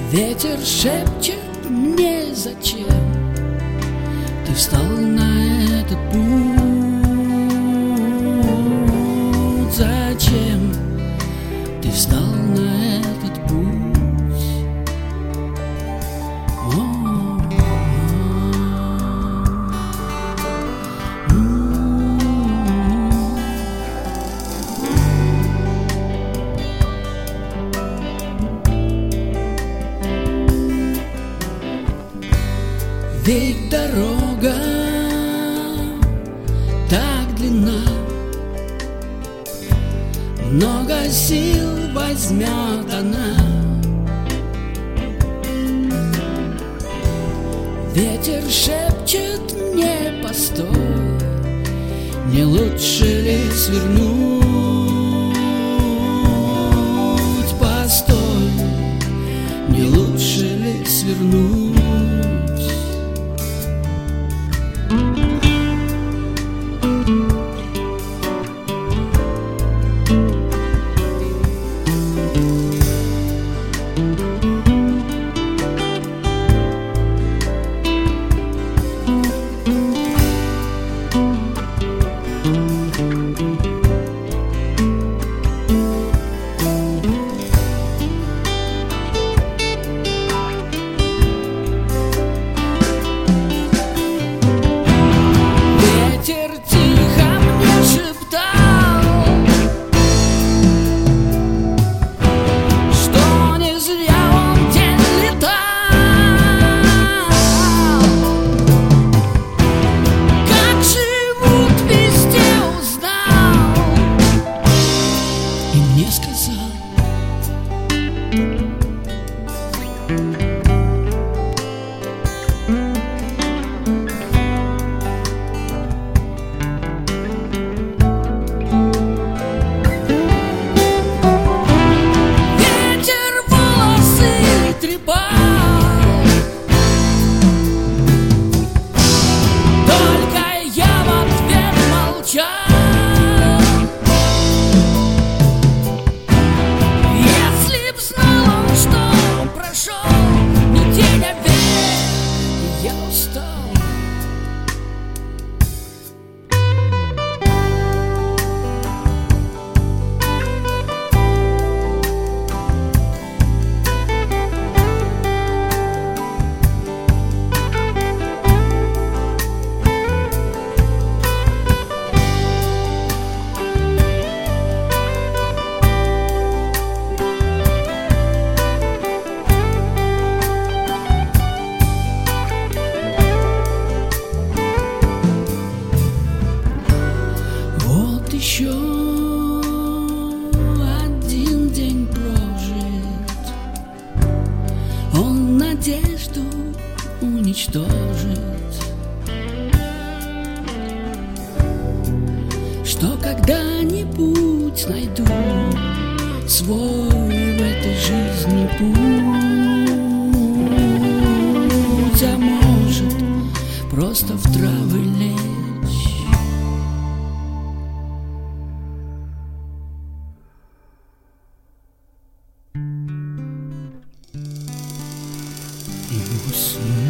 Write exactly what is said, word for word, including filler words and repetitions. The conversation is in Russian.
Ветер шепчет мне, зачем ты встал на этот путь? Зачем ты встал на этот путь? О, ведь дорога так длинна, много сил возьмет она. Ветер шепчет мне, постой, не лучше ли свернуть? Постой, не лучше ли свернуть? Еще один день прожит, он надежду уничтожит, что когда-нибудь найду свой в этой жизни путь, а может просто в травы лечь. Уснуть.